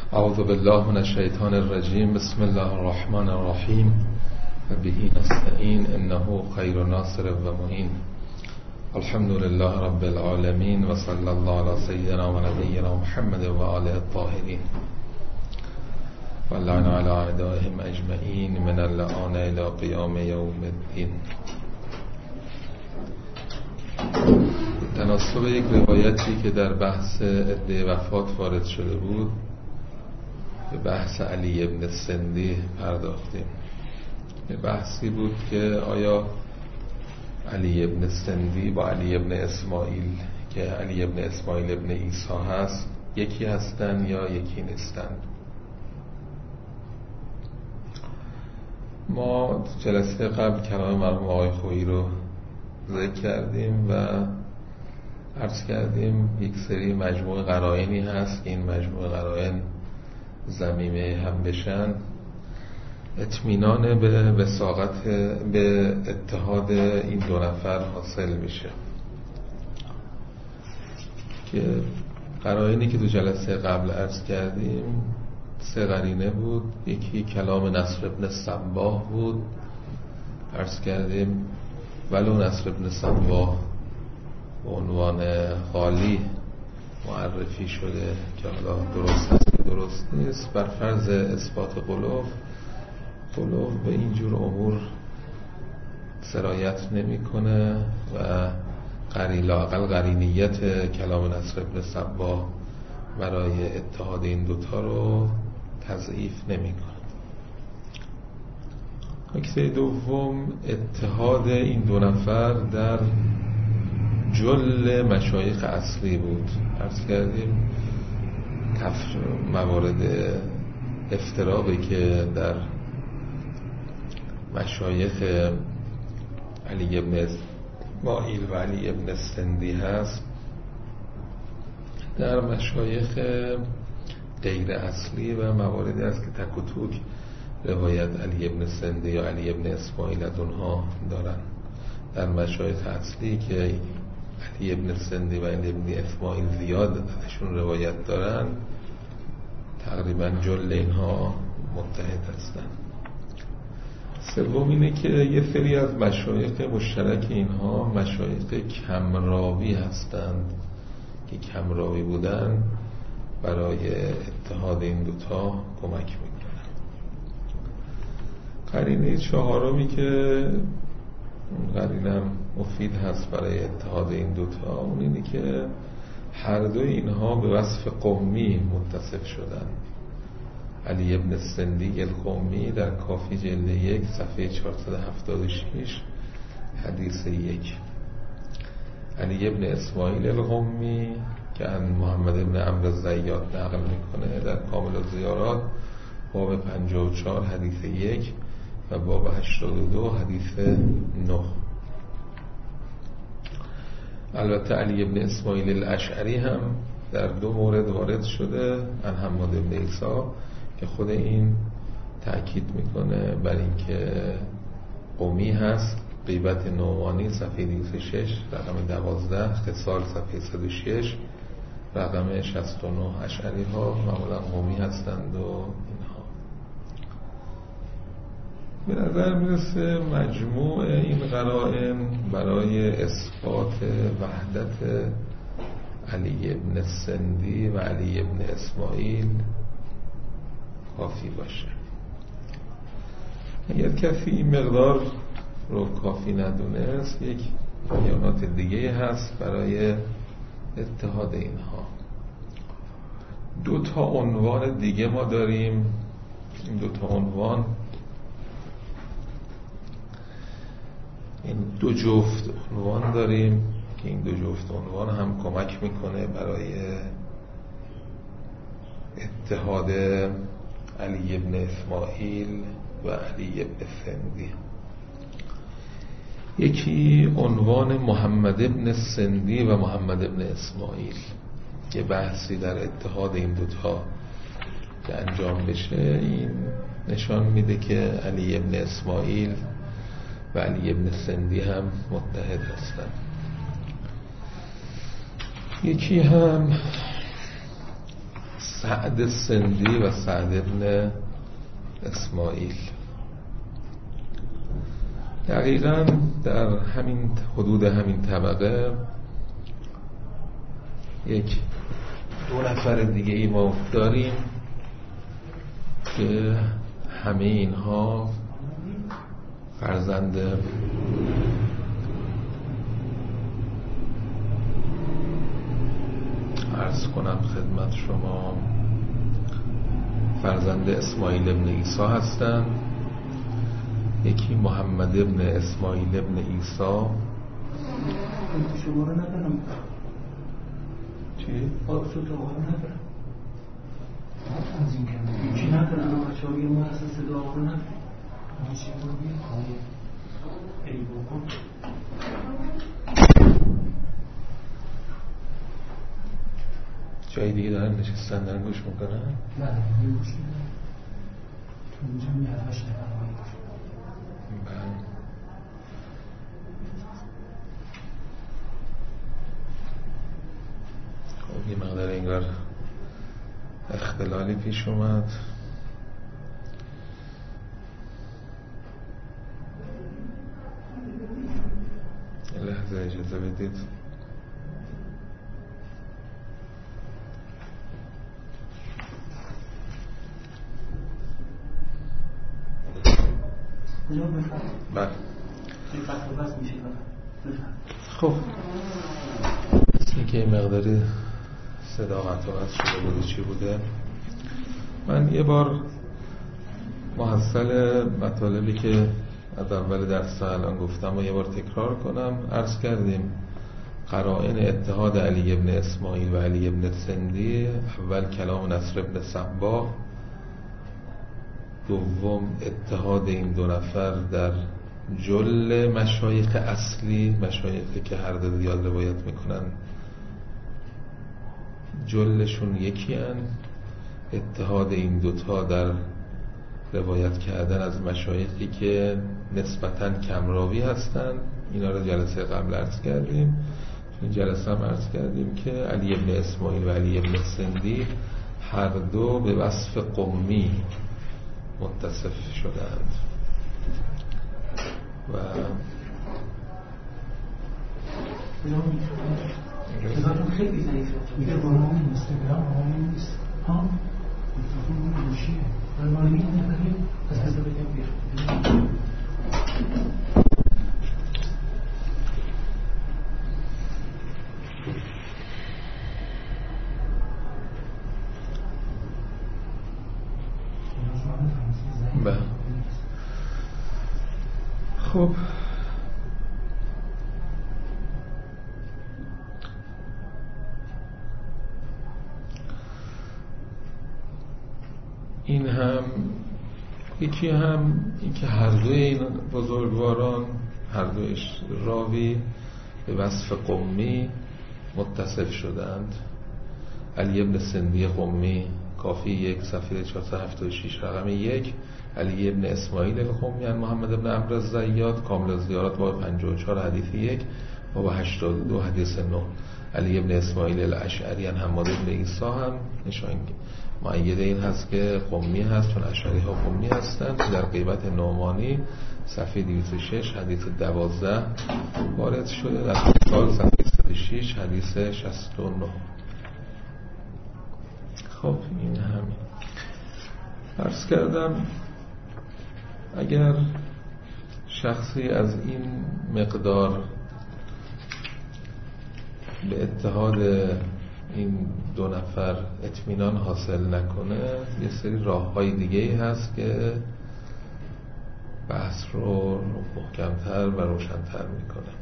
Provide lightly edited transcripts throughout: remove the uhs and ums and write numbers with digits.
اعوذ بالله من الشیطان الرجیم. بسم الله الرحمن الرحیم و به نستعین انه خیر ناصر و معین. الحمد لله رب العالمین و صلی الله علی سیدنا و نبینا محمد و آله الطاهرین و لعن علی اعدائهم اجمعین من اللعان الى قیام یوم الدین. تناسب یک روایتی که در بحث عده وفات وارد شده بود به بحث علی ابن سندی پرداختیم. به بحثی بود که آیا علی ابن سندی با علی ابن اسماعیل که علی ابن اسماعیل ابن عیسی هست یکی هستن یا یکی نیستن. ما جلسه قبل کلام مرحوم آقای خویی رو ذکر کردیم و عرض کردیم یک سری مجموعه قرائنی هست که این مجموعه قرائن ضمیمه هم بشن اطمینان به وثاقت به اتحاد این دو نفر حاصل میشه. که قرائنی که تو جلسه قبل عرض کردیم 3 قرینه بود. یکی کلام نصر ابن صباح بود، عرض کردیم ولو نصر ابن صباح به عنوان قالی معرفی شده که حالا درست هست درست نیست، بر فرض اثبات قلوب به اینجور امور سرایت نمیکنه و لااقل قرینیت کلام نصر ابن صباح برای اتحاد این دوتا رو تضعیف نمیکنه. نکته دوم اتحاد این دو نفر در جل مشایخ اصلی بود. عرض کردیم موارد افتراقی که در مشایخ علی ابن اسماعیل و علی ابن سندی هست در مشایخ غیر اصلی و مواردی است که تک و توک روایت علی ابن سندی یا علی ابن اسماعیل از اونها دارن. در مشایخ اصلی که علی ابن سندی و علی ابن اسماعیل زیاد ازشون روایت دارن تقریبا جل اینها متحد هستن. سوم اینه که یه سری از مشایخ مشترک اینها مشایخ کمراوی هستند که کمراوی بودن برای اتحاد این دوتا کمک میکنن. قرینه چهارمی که قرینم مفید هست برای اتحاد این دوتا اون اینه که هر دو اینها به وصف قمی متصف شدن. علی ابن سندی القمی در کافی جلد 1 صفحه 476 حدیث 1. علی ابن اسماعیل القمی که ان محمد ابن عمرو الزیات نقل میکنه در کامل الزیارات باب 54 حدیث 1 و باب 82 حدیث 9. البته علی ابن اسماعیل الاشعری هم در 2 مورد وارد شده ان حماد ابن عیسی که خود این تأکید میکنه بر اینکه قمی هست. غیبت نعمانی صفحه 206 رقم 12، خصال صفحه 106 رقم 69. اشعری ها معمولا قمی هستند و اینها. به نظر میرسه مجموع این قرائن برای اثبات وحدت علی ابن سندی و علی ابن اسماعیل کافی باشه. اگر کسی این مقدار رو کافی ندونست یک بیانات دیگه هست برای اتحاد اینها. 2 عنوان دیگه ما داریم. این 2 عنوان، این 2 جفت عنوان داریم که این 2 جفت عنوان هم کمک میکنه برای اتحاد علی ابن اسماعیل و علی ابن سندی. یکی عنوان محمد ابن سندی و محمد ابن اسماعیل که بحثی در اتحاد این دوتا که انجام بشه این نشان میده که علی ابن اسماعیل و علی ابن سندی هم متحد هستند. یکی هم سعد سندی و سعد ابن اسماعیل. دقیقاً در همین حدود همین طبقه یک دو نفر دیگه ای ما داریم که همه اینها فرزند عرض کنم خدمت شما فرزند اسماعیل ابن عیسی هستند. یکی محمد ابن اسماعیل ابن عیسی. شما رو ندارم. چی؟ آقصد آقا رو ندارم. چی ندارم؟ اما بچه ها بیرون اساس آقا رو ندارم. چی رو بیرون؟ ای بکن. جایی دیگه دارن نشستن دارن گوش میکنن؟ بله گوش میکنن. تو اونجا میادش نفرمایی گوش بله. خب یه مقدار انگار اختلالی پیش اومد. یه لحظه اجازه بدید. بله. خب این که مقداری صدا قطعات شده بوده چی بوده. من یه بار محصل مطالبی که از اول درس الان گفتم و یه بار تکرار کنم. عرض کردیم قرائن اتحاد علی ابن اسماعیل و علی ابن سندی: اول کلام نصر ابن صباح، دوم اتحاد این دو نفر در جل مشایخ اصلی، مشایخی که هر دو دیال روایت میکنن جلشون یکی هن. اتحاد این دوتا در روایت کردن از مشایخی که نسبتاً کمراوی هستن. اینا رو جلسه قبل عرض کردیم. این جلسه هم عرض کردیم که علی ابن اسماعیل و علی ابن سندی هر دو به وصف قمی متصف شدند و خیلی ضعیفه. میگه برنامه اینستاگرام برنامه نیست. ها؟ میکروفون گوشیه. برنامه نمیدونم از حساب بگم بیار. بله. خب این هم یکی هم این که هر دوی این بزرگواران، هر دوی راوی به وصف قمی متصف شدند. علی ابن سندی قمی کافی 1 صفحه 476 رقم 1، علی ابن اسماعیل القمی عن محمد ابن عمرو الزیات کامل الزیارات باب 54 حدیث 1 باب 82 حدیث 9. علی ابن اسماعیل الاشعری عن حماد ابن عیسی هم نشان مؤید این هست که قمی هست، چون اشعری ها قمی هستند. در غیبت نعمانی صفحه 206 حدیث 12 وارد شده. در سال صفحه 106 حدیث 69. خب این همین عرض کردم. اگر شخصی از این مقدار به اتحاد این دو نفر اطمینان حاصل نکنه، یه سری راه‌های دیگه‌ای هست که بحث رو محکم‌تر و روشن‌تر میکنه.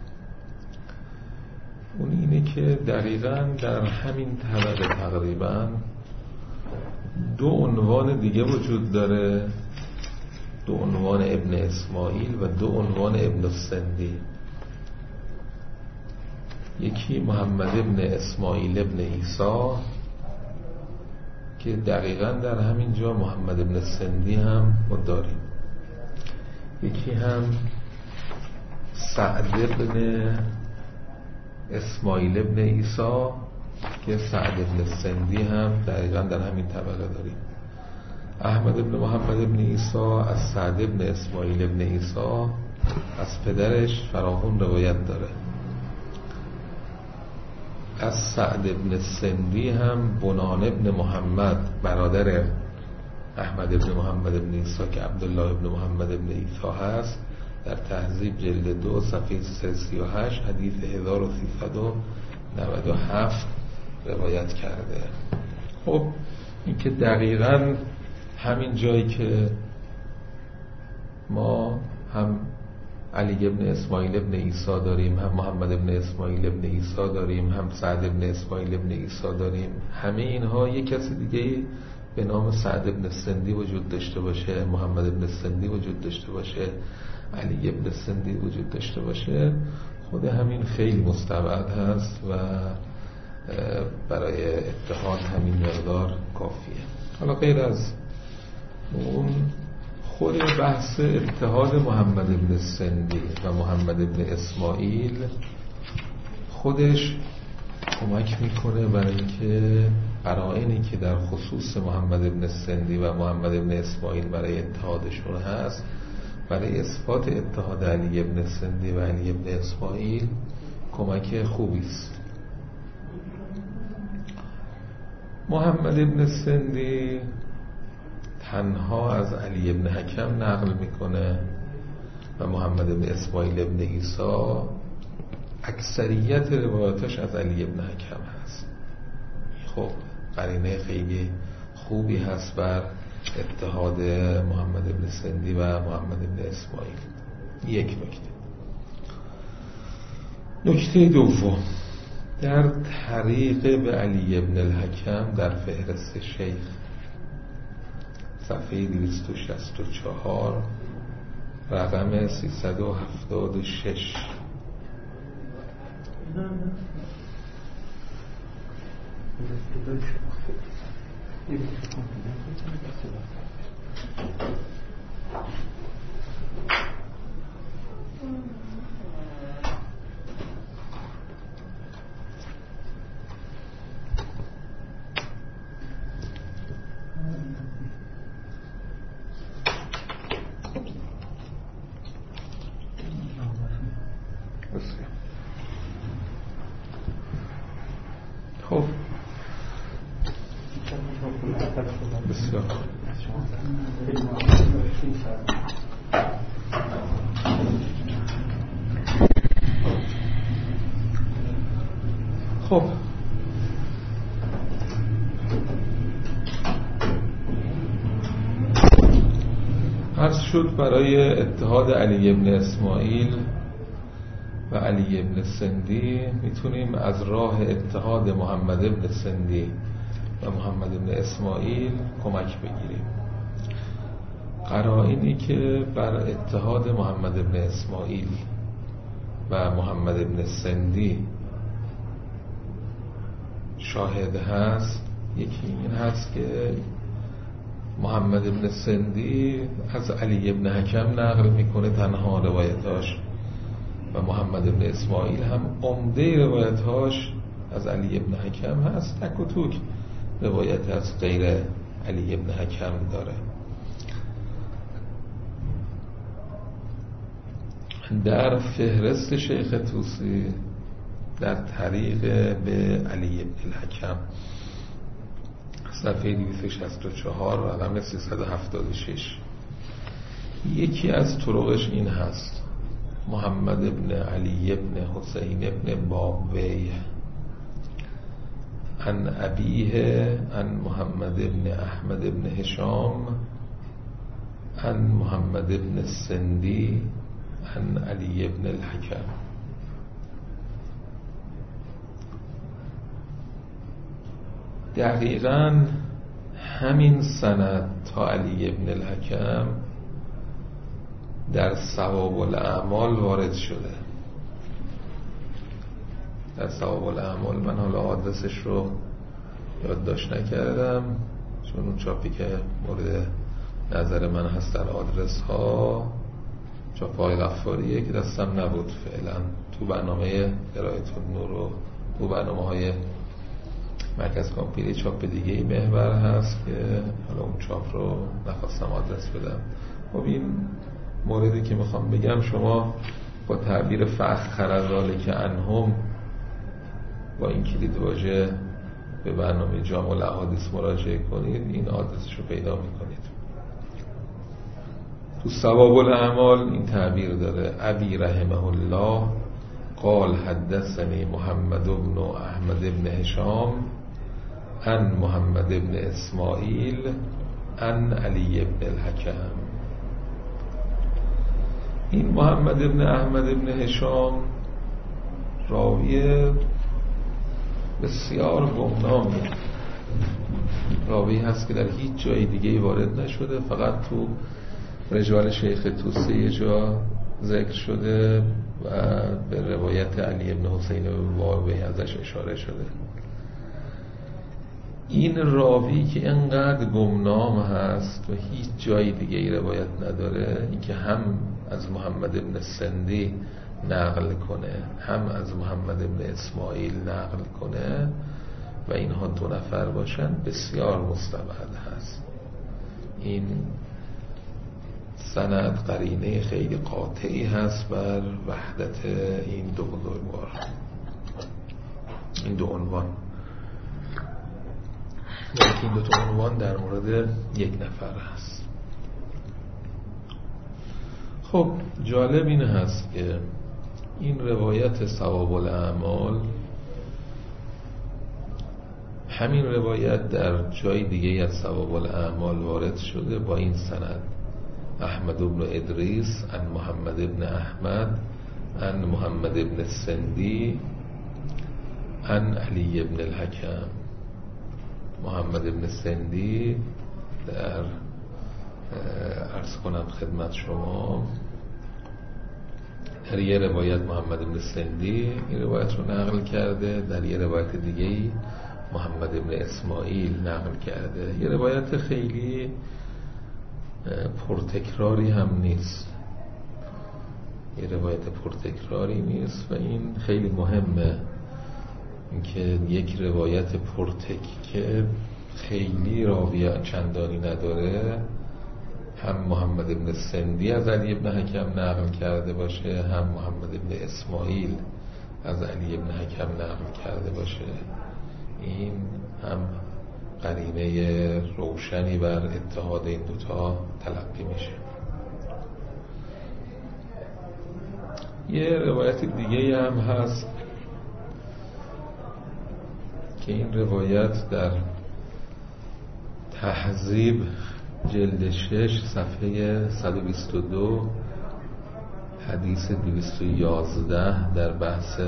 اون اینه که دقیقاً در همین طبقه تقریباً 2 عنوان دیگه وجود داره، 2 عنوان ابن اسماعیل و 2 عنوان ابن السندی. یکی محمد ابن اسماعیل ابن عیسی که دقیقاً در همین جا محمد ابن السندی هم ما داریم. یکی هم سعد ابن اسماعیل ابن عیسی که سعد بن سندی هم دقیقا در همین طبقه داریم. احمد بن محمد بن عیسی از سعد بن اسماعیل بن عیسی از پدرش فراوان روایت داره. از سعد بن سندی هم بنان بن محمد برادر احمد بن محمد بن عیسی که عبدالله بن محمد بن عیسی هست در تهذیب جلد 2 صفحه 338 حدیث 1397 روایت کرده. خب این که دقیقاً همین جایی که ما هم علی بن اسماعیل بن عیسی داریم، هم محمد بن اسماعیل بن عیسی داریم، هم سعد بن اسماعیل بن عیسی داریم، همه اینها یک کسی دیگه به نام سعد بن سندی وجود داشته باشه، محمد بن سندی وجود داشته باشه، علی بن سندی وجود داشته باشه، خود همین خیلی مستبعد هست و برای اتحاد همین مقدار کافیه. حالا غیر از اون خود بحث اتحاد محمد بن سندی و محمد بن اسماعیل خودش کمک میکنه برای اینکه قرائنی که در خصوص محمد بن سندی و محمد بن اسماعیل برای اتحادشون هست برای اثبات اتحاد علی بن سندی و علی بن اسماعیل کمک خوبی است. محمد بن سندی تنها از علی بن حکم نقل میکنه و محمد بن اسماعیل بن عیسی اکثریت روایاتش از علی بن حکم هست. خب قرینه خیلی خوبی هست بر اتحاد محمد بن سندی و محمد بن اسماعیل. یک نکته دوم، در طریق به علی بن الحکم در فهرست شیخ صفحه 264 رقم 376 خب بسیار خب عرض شد برای اتحاد علی بن اسماعیل و علی بن سندی میتونیم از راه اتحاد محمد بن سندی و محمد بن اسماعیل کمک بگیریم. قرائنی که بر اتحاد محمد بن اسماعیل و محمد بن سندی شاهد هست، یکی این هست که محمد بن سندی از علی بن حکم نقل میکنه تنها روایتاش و محمد بن اسماعیل هم عمده روایتاش از علی بن حکم هست، تک و توک روایت از غیر علی بن حکم داره. در فهرست شیخ طوسی در طریق به علی بن الحکم صفحه 264 رقم 376 یکی از طرقش این هست: محمد بن علی بن حسین بن بابویه عن ابیه عن محمد بن احمد بن هشام عن محمد بن سندی عن علی بن الحکم. دقیقاً همین سند تا علی بن الحکم در ثواب الاعمال وارد شده. در ثواب الاعمال من حالا آدرسش رو یادداشت نکردم چون اون چاپی که مورد نظر من هست در آدرس ها چاپ های غفاریه که دستم نبود فعلا تو برنامه قرائت النور و تو برنامه های مرکز کامپیلی چاپ دیگه محور هست که حالا اون چاپ رو نخواستم آدرس بدم. خب این موردی که میخوام بگم، شما با تعبیر فخر ذالک عنهم با این کلید واژه به برنامه جامع الاحادیث مراجعه کنید، این آدرسش رو پیدا میکنید. تو ثواب الاعمال این تعبیر داره: ابی رحمه الله قال حدثني محمد بن احمد بن هشام عن محمد بن اسماعیل عن علی بن الحکم. این محمد بن احمد بن هشام راوی بسیار گمنامی، راوی هست که در هیچ جای دیگه وارد نشده، فقط تو رجال شیخ توسی یه جا ذکر شده و به روایت علی بن حسین واقعی ازش اشاره شده. این راوی که انقدر گمنام هست و هیچ جای دیگه ای روایت نداره، این که هم از محمد بن سندی نقل کنه هم از محمد بن اسماعیل نقل کنه و اینها دو نفر باشن، بسیار مستبعد هست. این سند قرینه خیلی قاطعی هست بر وحدت این دو بزرگوار، این دو عنوان. این دو تا عنوان در مورد یک نفر هست. خب جالب این هست که این روایت ثواب الاعمال، همین روایت در جای دیگه از ثواب الاعمال وارد شده با این سند: احمد بن ادریس عن محمد بن احمد عن محمد بن سندی عن علی بن الحکم. محمد بن سندی در عرض کنم خدمت شما، در یه روایت محمد بن سندی این روایت رو نقل کرده، در یه روایت دیگه محمد بن اسماعیل نقل کرده. یه روایت خیلی پرتکراری هم نیست، یه روایت پرتکراری نیست و این خیلی مهمه، اینکه یک روایت پرتک که خیلی راوی چندانی نداره، هم محمد بن سندی از علی بن حکم نقل کرده باشه، هم محمد بن اسماعیل از علی بن حکم نقل کرده باشه، این هم قرینه روشنی بر اتحاد این دوتا تلقی میشه. یه روایت دیگه هم هست که این روایت در تهذیب جلد 6 صفحه 122 حدیث 211 در بحث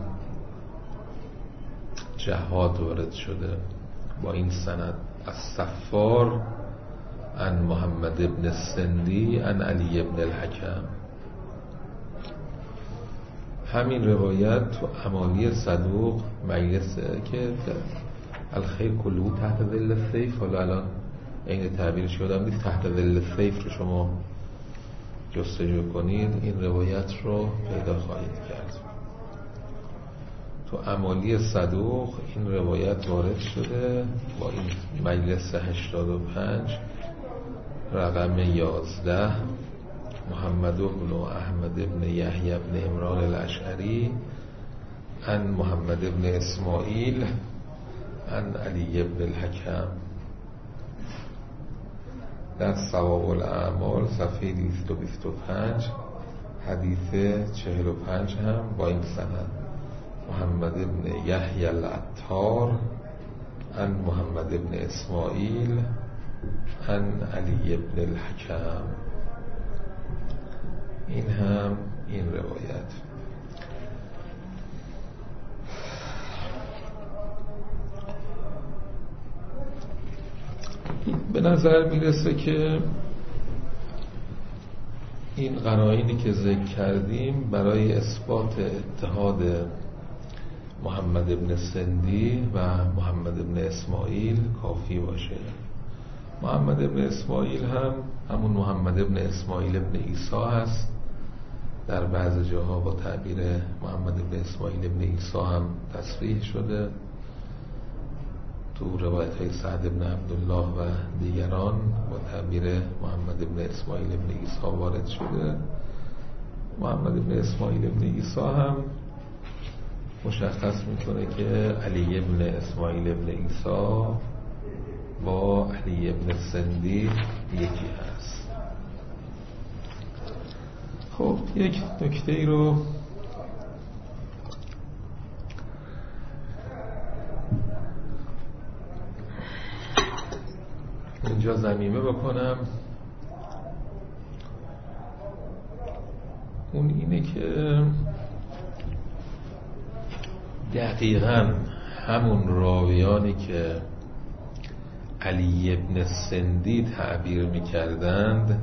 جهاد وارد شده با این سند: از صفار عن محمد بن سندی عن علی بن الحکم. همین روایت تو امالی صدوق مجلس که الخیر کلو تحت ظل السیف، حالا الان این تعبیرش یادم نیست، تحت ظل السیف رو شما جستجو کنید این روایت رو پیدا خواهید کرد. تو امالی صدوق این روایت وارد شده با این مجلس 85 رقم 11: محمد بن احمد بن یحیی بن عمران الاشعری عن محمد بن اسماعیل عن علی بن الحکم. در ثواب الاعمال صفحه 225 حدیث 45 هم با این سند: محمد بن یحیی العطار عن محمد بن اسماعیل عن علی بن الحکم. این هم این روایت. به نظر میرسه که این قرائنی که ذکر کردیم برای اثبات اتحاد محمد بن سندی و محمد بن اسماعیل کافی باشه. محمد بن اسماعیل هم همون محمد بن اسماعیل بن عیسی هست، در بعض جاها با تعبیر محمد بن اسماعیل بن عیسی هم تصریح شده تو روایت های سعد بن عبدالله و دیگران با تعبیر محمد بن اسماعیل بن عیسی وارد شده. محمد بن اسماعیل بن عیسی هم مشخص میکنه که علی بن اسماعیل بن عیسی با علی بن سندی یکی هست. خب یک نکته ای رو اینجا ضمیمه بکنم، اون اینه که دقیقاً همون راویانی که علی بن سندی تعبیر میکردند،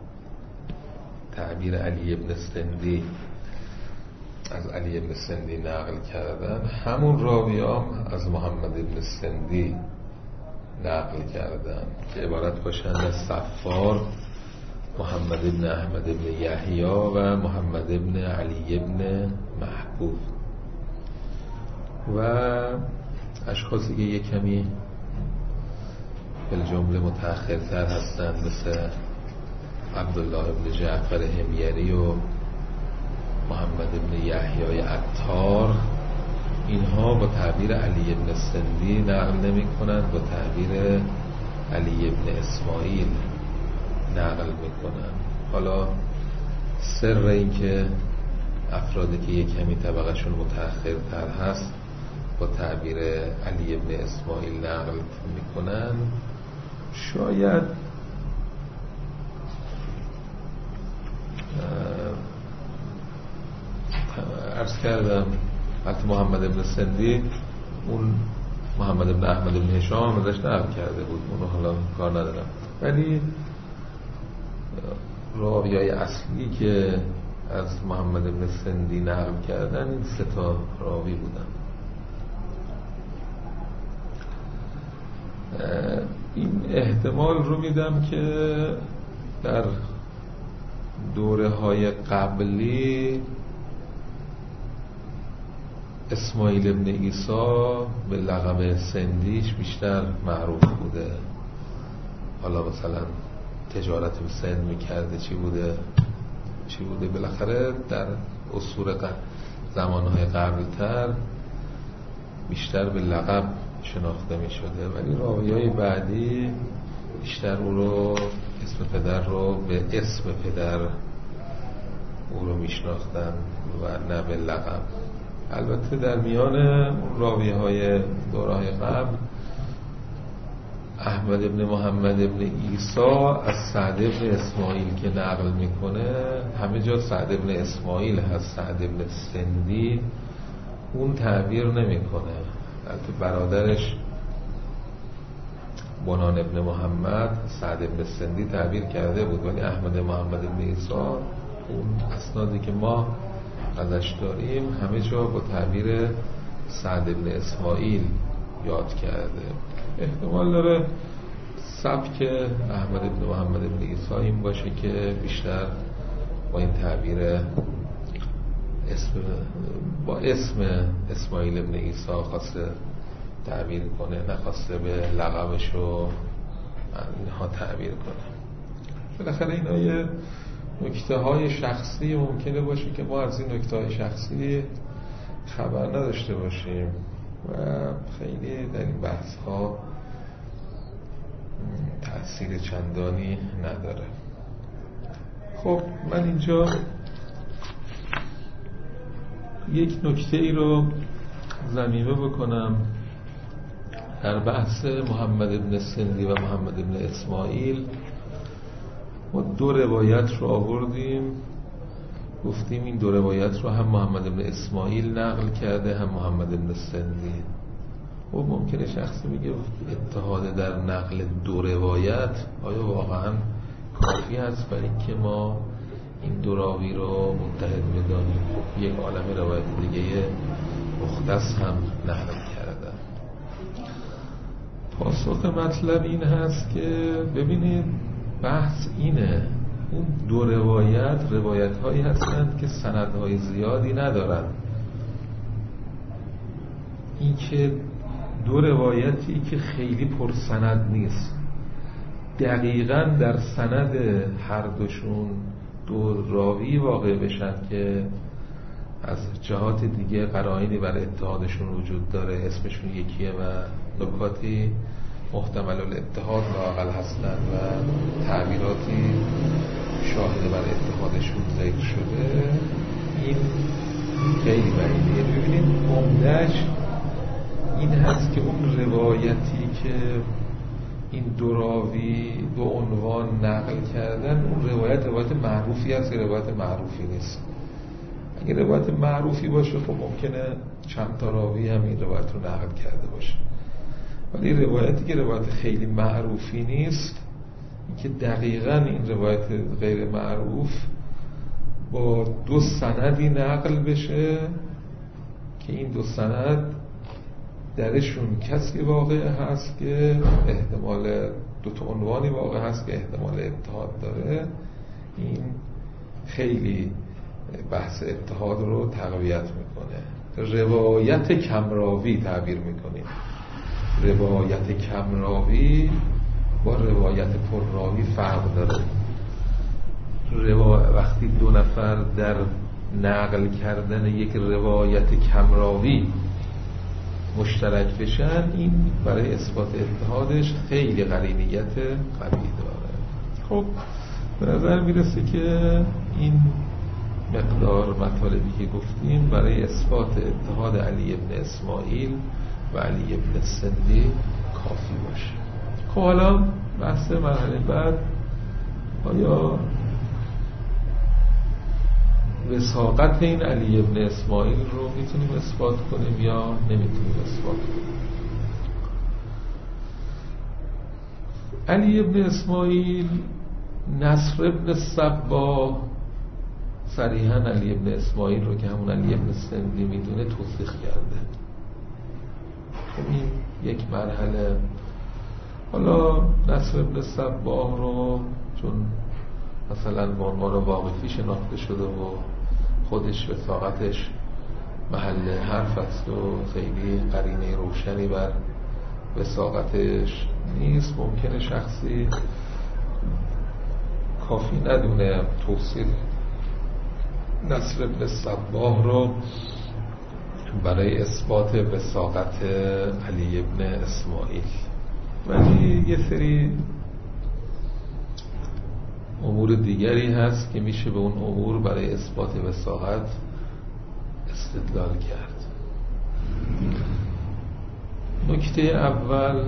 تعبیر علی بن سندی از علی بن سندی نقل کردن، همون راویام از محمد بن سندی نقل کردن که عبارت باشند از صفار، محمد بن احمد بن یحیی و محمد بن علی بن محبوب و اشخاصی که یک کمی بالجمله متأخرتر هستند مثل عبدالله بن جعفر حمیری و محمد بن یحیی عطار. اینها با تعبیر علی بن سندی نقل نمی کنند، با تعبیر علی بن اسماعیل نقل می کنند. حالا سر این که افرادی که یک کمی طبقهشون متأخرتر هست با تعبیر علی بن اسماعیل نقل می کنند، شاید عرض کردم وقتی محمد بن سندی اون محمد بن احمد بن هشام ازش نقل کرده بود، اونو حالا کار ندارم، ولی راویای اصلی که از محمد بن سندی نقل کردن این سه تا راوی بودن. این احتمال رو میدم که در دوره های قبلی اسماعیل ابن عیسی به لقب سندیش بیشتر معروف بوده. حالا مثلا تجارت به سند میکرده چی بوده بالاخره در عصور زمانهای قبلتر بیشتر به لقب شناخته میشده، ولی راویای بعدی بیشتر او رو اسم پدر رو به اسم پدر او رو میشناختن و نه به لقب. البته در میان راویهای دوره‌های قبل احمد ابن محمد ابن عیسی از سعد ابن اسماعیل که نقل میکنه همه جا سعد ابن اسماعیل هست، سعد ابن سندی اون تعبیر نمیکنه. البته برادرش بنان ابن محمد سعد ابن سندی تعبیر کرده بود، ولی احمد محمد ابن عیسی اون اسنادی که ما ازش داریم همه جا با تعبیر سعد ابن اسماعیل یاد کرده. احتمال داره سبک احمد ابن محمد ابن عیسی این باشه که بیشتر با این تعبیر با اسم اسماعیل ابن عیسی خواسته تعبیر کنه، نخواسته به لقبش رو اینها تعبیر کنه. بالاخره اینا یه نکته های شخصی ممکنه باشه که ما از این نکته های شخصی خبر نداشته باشیم و خیلی در این بحث ها تأثیر چندانی نداره. خب من اینجا یک نکته ای رو ضمیمه بکنم. در بحث محمد بن سندی و محمد بن اسماعیل ما دو روایت رو آوردیم، گفتیم این دو روایت رو هم محمد بن اسماعیل نقل کرده هم محمد بن سندی. خب ممکنه شخصی میگه اتحاد در نقل دو روایت آیا واقعا کافی هست برای اینکه ما این دو راوی رو متحد بدانیم؟ خب یک عالم روایت دیگه مختص هم نقل کردن. پاسخ مطلب این هست که ببینید بحث اینه، اون دو روایت هایی هستند که سندهای زیادی ندارن. این که دو روایتی که خیلی پرسند نیست، دقیقاً در سند هر دوشون دو راوی واقع بشن که از جهات دیگه قرائنی برای اتحادشون وجود داره، اسمشون یکیه و نکاتی محتمل الاتحاد لااقل هستن و تعبیراتی شاهد برای اتحادشون ذکر شده، این خیلی بعیده. ببینید عمده‌اش این هست که اون روایتی که این دو راوی دو عنوان نقل کردن، اون روایت معروفی هست که روایت معروفی نیست. اگه روایت معروفی باشه خب ممکنه چند تا راوی هم این روایت رو نقل کرده باشه، ولی روایتی که روایت خیلی معروفی نیست، این که دقیقاً این روایت غیر معروف با دو سندی نقل بشه که این دو سند درشون کسی واقع هست که احتمال دو تا عنوانی واقع هست که احتمال اتحاد داره، این خیلی بحث اتحاد رو تقویت میکنه. روایت کمراوی تعبیر میکنیم. روایت کمراوی با روایت پرراوی فرق داره. وقتی دو نفر در نقل کردن یک روایت کمراوی مشترک بشن، این برای اثبات اتحادش خیلی قرینیت قوی داره. خب به نظر میرسه که این مقدار مطالبی که گفتیم برای اثبات اتحاد علی ابن اسماعیل و علی ابن سندی کافی باشه. خب حالا بحث مرحله بعد، آیا وثاقت این علی ابن اسماعیل رو میتونیم اثبات کنیم یا نمیتونیم اثبات کنیم؟ علی ابن اسماعیل، نصر ابن صباح صریحاً علی ابن اسماعیل رو که همون علی ابن سندی میدونه توثیق کرده. خب این یک مرحله. حالا نصر ابن صباح رو چون مثلا به عنوان واقفی شناخته شده و خودش وثاقتش محل حرف است و خیلی قرینه روشنی بر وثاقتش نیست، ممکنه شخصی کافی ندونه توصیف نصر ابن صباح رو برای اثبات وثاقت علی ابن اسماعیل. ولی یه سری امور دیگری هست که میشه به اون امور برای اثبات وثاقت استدلال کرد. نکته اول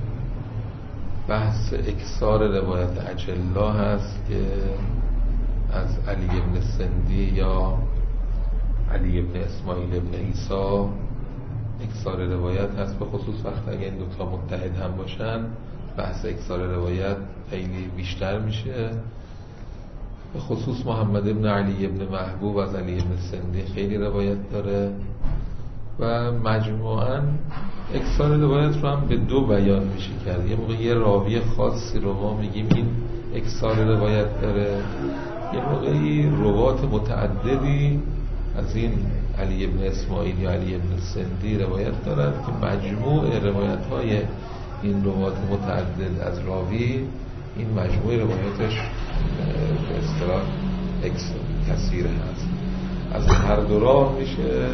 بحث اکثار روایت اجلا هست که از علی ابن سندی یا علی ابن اسماعیل ابن عیسی اکثار روایت هست، به خصوص وقت اگه این دوتا متحد هم باشن بحث اکثار روایت خیلی بیشتر میشه. به خصوص محمد ابن علی ابن محبوب از علی ابن سندی خیلی روایت داره و مجموعاً اکثار روایت رو هم به دو بیان میشه کرد. یه موقع یه راوی خاصی رو ما میگیم این اکثار روایت داره، یه موقعی روات متعددی از این علی ابن اسماعیل یا علی ابن سندی روایت دارن که مجموع روایت های این روات متعدد از راوی این مجموع روایتش به اصطلاح کثیر هست. از هر دو راه میشه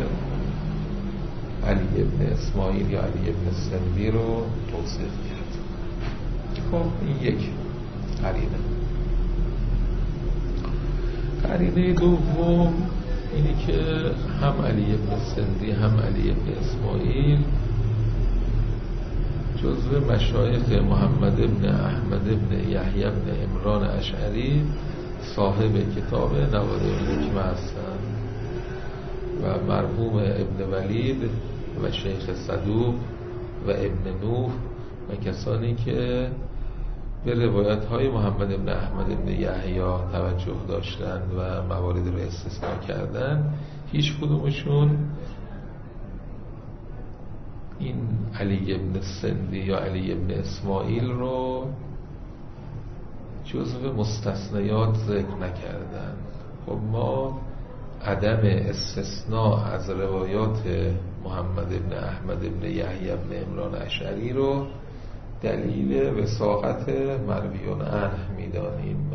علی ابن اسماعیل یا علی ابن سندی رو توصیف کرد. خب این یک قرینه. قرینه دوم اینی که هم علی ابن سندی هم علی ابن اسماعیل جزو مشایخ محمد ابن احمد ابن یحیی ابن عمران اشعری صاحب کتاب نوادر الحکمه هستند و مرحوم ابن ولید و شیخ صدوق و ابن نوح و کسانی که به روایت های محمد ابن احمد ابن یحیی توجه داشتن و موارد رو استثناء کردن، هیچ کدومشون این علی ابن سندی یا علی ابن اسماعیل رو جزو مستثنیات ذکر نکردن. خب ما عدم استثناء از روایات محمد ابن احمد ابن یحیی ابن عمران اشعری رو دلیل وثاقت مرویون عنه میدانیم.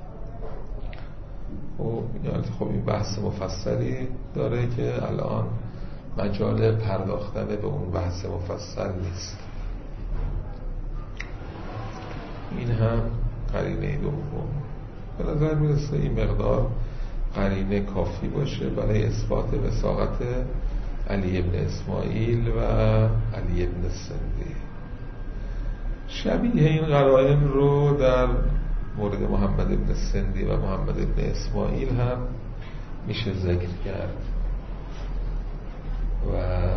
خب این بحث مفصلی داره که الان مجال پرداختن به اون بحث مفصل نیست. این هم قرینه دوم. به نظر میرسه این مقدار قرینه کافی باشه برای اثبات وثاقت علی ابن اسماعیل و علی ابن سندی. شبیه این قرائن رو در مورد محمد ابن سندی و محمد ابن اسماعیل هم میشه ذکر کرد و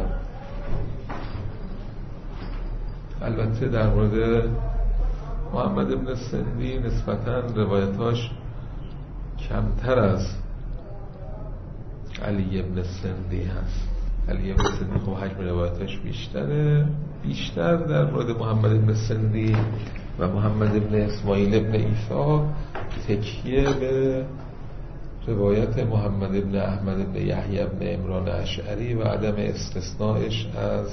البته در مورد محمد ابن سندی نسبتاً روایتاش کمتر از علی ابن سندی هست. علی ابن سندی خب حجم روایتاش بیشتر در مورد محمد ابن سندی و محمد ابن اسماعیل ابن عیسی تکیه به روایت محمد ابن احمد ابن یحیی ابن عمران اشعری و عدم استثنائش از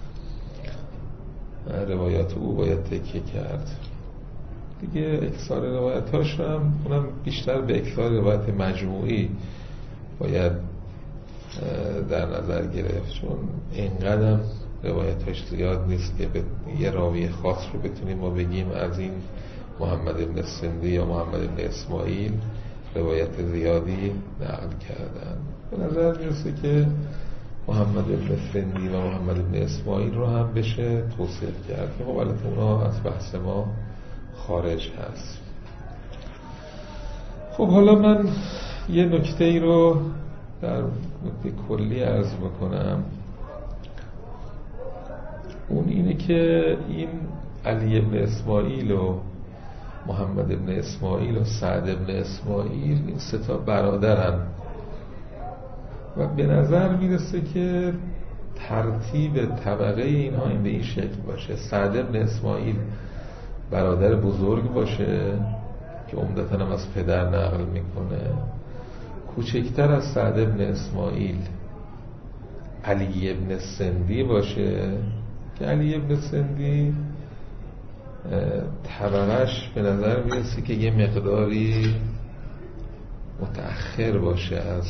روایات او باید تکیه کرد دیگه. اکثار روایتاش هم اونم بیشتر به اکثار روایت مجموعی باید در نظر گرفت، چون اینقدر روایتاش زیاد نیست که به یه راوی خاص رو بتونیم ما بگیم از این محمد ابن سندی یا محمد ابن اسماعیل روایت زیادی نقل کردن. به نظر میرسه که محمد ابن سندی و محمد ابن اسماعیل رو هم بشه توصیف کرد که خب البته اونا از بحث ما خارج هست. خب حالا من یه نکته ای رو در نکته کلی عرض میکنم. اون اینه که این علی ابن اسماعیل و محمد ابن اسماعیل و سعد ابن اسماعیل این سه تا برادرن و به نظر میرسه که ترتیب طبقه اینها این به این شکل باشه: سعد ابن اسماعیل برادر بزرگ باشه که عمدتاً هم از پدر نقل میکنه، کوچکتر از سعد ابن اسماعیل علی ابن سندی باشه که علی ابن سندی طبقش به نظر میرسه که یه مقداری متأخر باشه از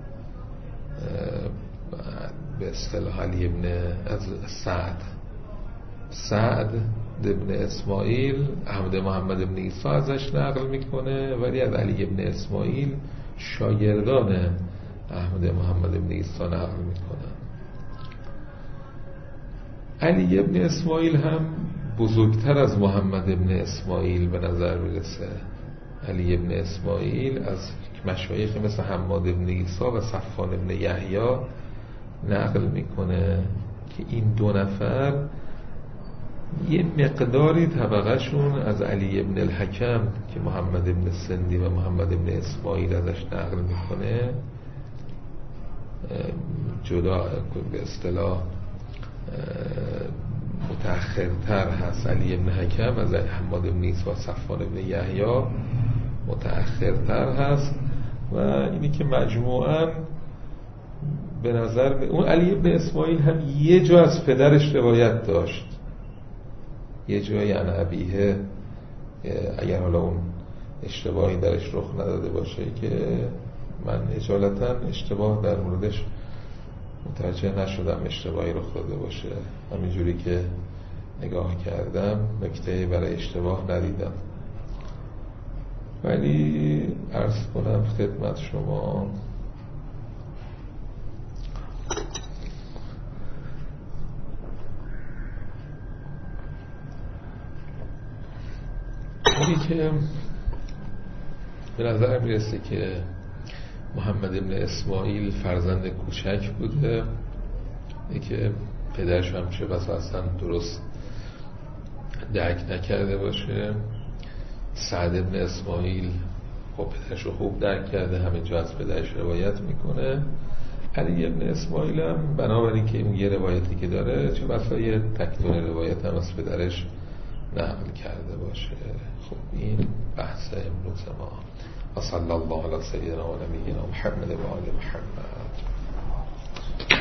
به اصطلاح علی ابن از سعد ابن اسماعیل احمد محمد ابن عیسی ازش نقل میکنه، ولی از علی ابن اسماعیل شاگردان احمد محمد ابن عیسی نقل میکنن. علی ابن اسماعیل هم بزرگتر از محمد ابن اسماعیل به نظر میرسه. علی ابن اسماعیل از مشایخ مثل حماد ابن عیسی و صفوان ابن یحیی نقل میکنه که این دو نفر یه مقداری طبقهشون از علی ابن الحکم که محمد ابن سندی و محمد ابن اسماعیل ازش نقل میکنه جدا به اصطلاح متأخرتر هست. علی ابن حکم از حماد ابن عیسی و صفوان ابن یحیی متأخرتر هست و اینی که مجموعاً به نظر اون علی ابن اسماعیل هم یه جا از پدرش روایت داشت، یه جایی عن ابیه، اگر حالا اون اشتباهی درش رخ نداده باشه که من اجالتا اشتباه در موردش متوجه نشدم اشتباهی رخ داده باشه، همینجوری که نگاه کردم نکته برای اشتباه ندیدم. ولی عرض کنم خدمت شما اینی که به نظر میرسه که محمد ابن اسماعیل فرزند کوچک بوده که پدرش هم چه بسا اصلا درست درک نکرده باشه. سعد ابن اسماعیل خب پدرش رو خوب درک کرده، همه جا از پدرش روایت میکنه. علی ابن اسماعیل هم بنابراین که این یه روایتی که داره چه بسا یه تکتون روایت هم از پدرش نقل کرده باشه. خب این بحث امروز ما. و صلی الله علی سیدنا و نبینا محمد و آل محمد.